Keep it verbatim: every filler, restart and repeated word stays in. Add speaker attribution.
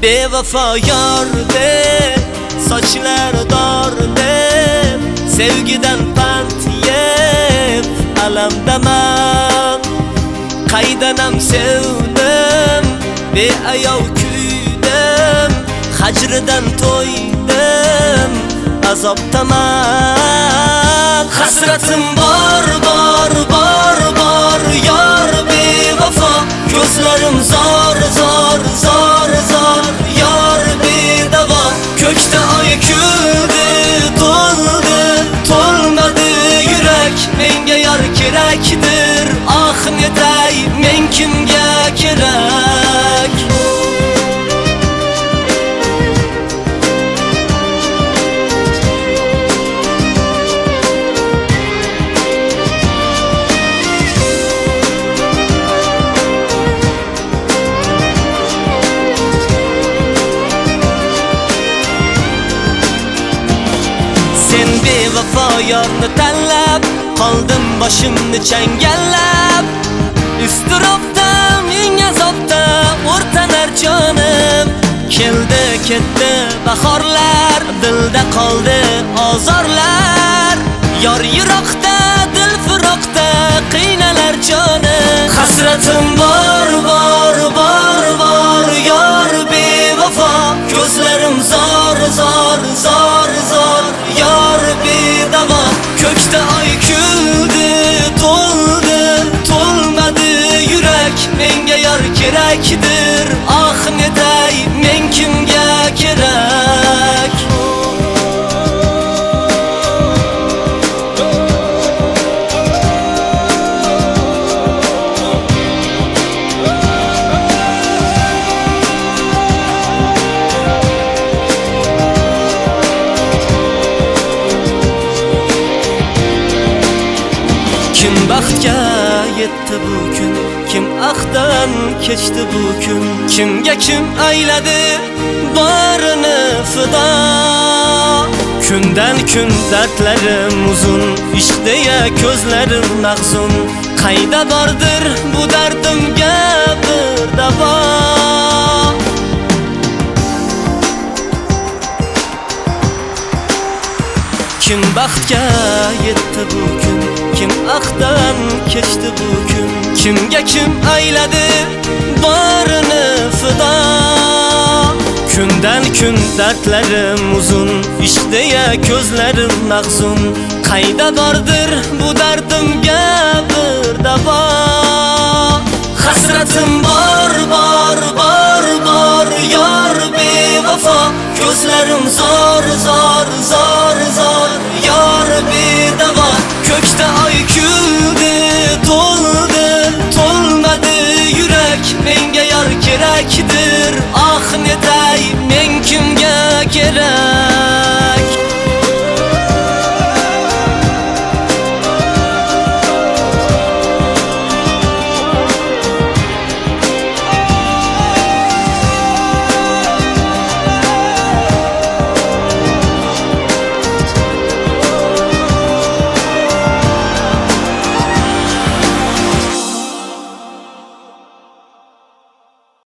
Speaker 1: bevafo yor deb, sochlar dor deb, sevgidan pand yeb alamdaman. Qaydanam sevdim, beayov kuydim, hajridan to'ydim, azobdaman. Hasratim bor, bor, bor, bor, yor bevafo, ko'zlarim zor, zor, zor, zor, yor bedavo. Ko'kda oy kuldi, to'ldi, to'lmadi yurak, menga yor kerakdir. Ah netay, men kimga kerak? Sen bevafo yorni tanlab, qoldim boshimni changallab. Istirobda, ming azobda o'rtanar jonim. Keldi ketdi bahorlar, dilda qoldi ozorlar. Yor yiroqda, dil firoqda qiynalar jonim. Hasratim bor, bor, bor, bor, yor bevafo, ko'zlarim zor, zor, zor, zor, yor bedavo. Ko'kda oy kuldi, to'ldi, to'lmadi yurak, menga yor kerakdir. Ah netay, men kimga kerak? Kim baxtga yetdi bu kun, kim ahdan kechdi bu kun, kimga kim ayladi borini fido. Kundan kun dardlarim uzun, ishq deya ko'zlarim mahzun. Qayda bordir bu dardimga bir davo? Kim baxtga yetdi bu kun, kim ahdan kechdi bu kun, kimga kim ayladi borini fido. Kundan kun dardlarim uzun, ishq deya ko'zlarim mahzun. Qayda bordir bu dardim